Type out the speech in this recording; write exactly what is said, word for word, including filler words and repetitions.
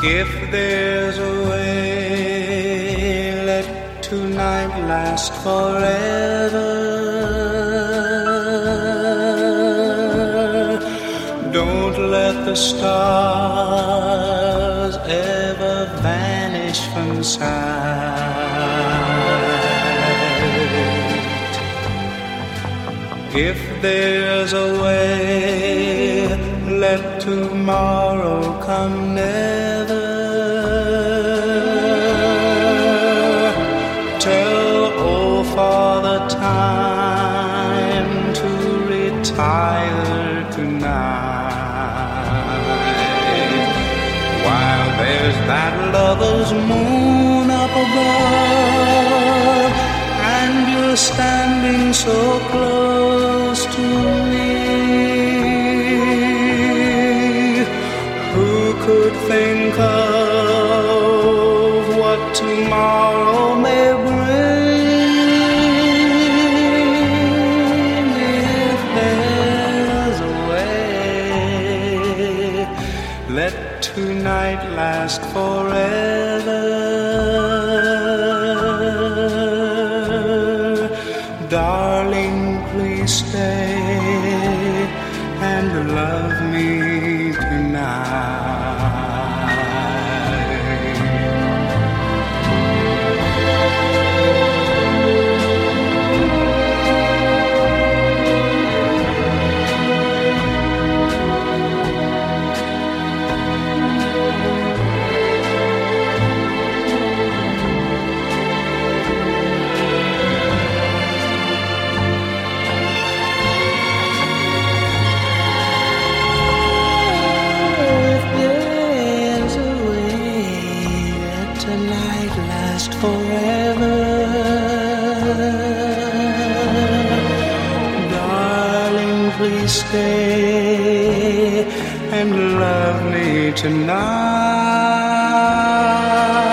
If there's a way, let tonight last forever. Don't let the stars ever vanish from sight. If there's a way, let tomorrow come never. Tell old Father Time to retire tonight, while there's that lover's moon up above, and you're standing so close to me. Who could think of what tomorrow may bring? If there's a way, let tonight last forever. Darling, please stay and love me tonight. Forever, darling, please stay and love me tonight.